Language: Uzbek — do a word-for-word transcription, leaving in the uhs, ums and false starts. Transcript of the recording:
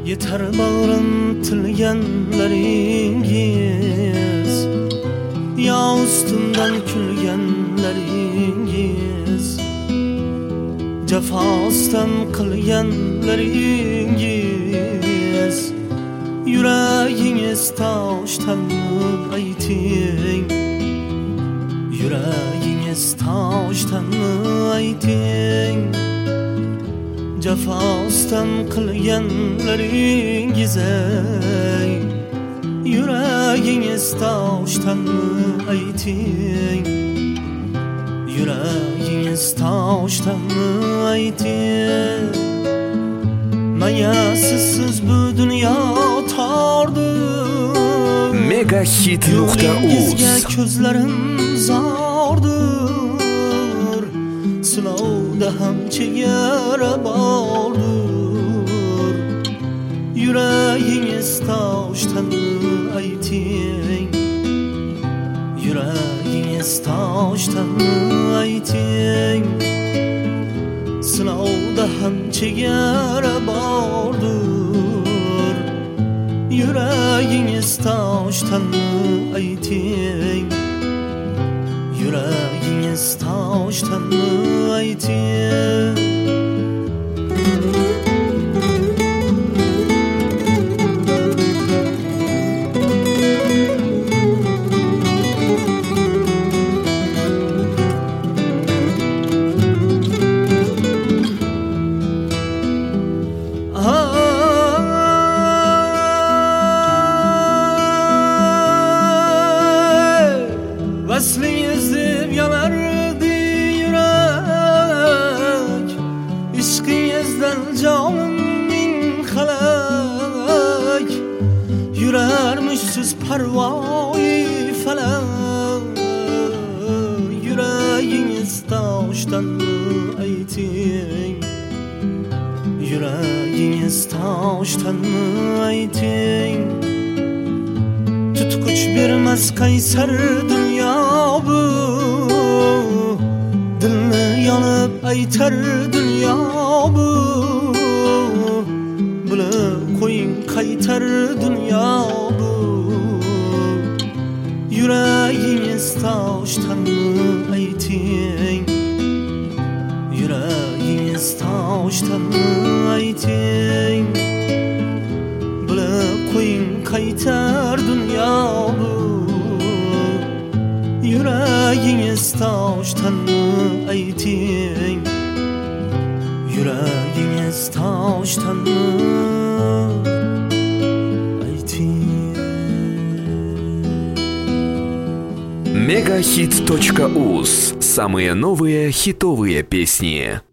Yeter bağrın tilgenleringiz, ya üstünden külgenleringiz, cefastan kılgenleringiz. Yüreğiniz taştan mı ayting, yüreğiniz taştan mı ayting, cefastan kılgenleringize. Yüreğiniz taştan mı ayting, yüreğiniz taştan mı ayting. Mayasızsız bu dünya tardır, Megahit nokta uz. Gözlerim zardır, sınavda ham chegara bordur. Yüreğiniz taştan mı ayting, yüreğiniz taştan mı ayting. Sınavda ham chegara bordur. Yüreğiniz taştan mı ayting, yüreğiniz taştan mı ayting. Vasliniz deb yanardi yürek, ishqingizdan jonim min halak. Yürermişsiz parvoyi falak, yüreğiniz taştan mı ayting, yüreğiniz taştan mı ayting. Tutkuç bermez kaysar dünya bu, dilni yanıp aytar dünya bu. Bilib qo'ying qaytar dünya bu. Yüreğiniz taştan mı ayting, yüreğiniz taştan mı ayting. Bilib qo'ying qaytar dünya bu. Yüreğiniz taştan mı ayting, yüreğiniz taştan mı ayting. Megahit точка uz. Самые новые хитовые песни.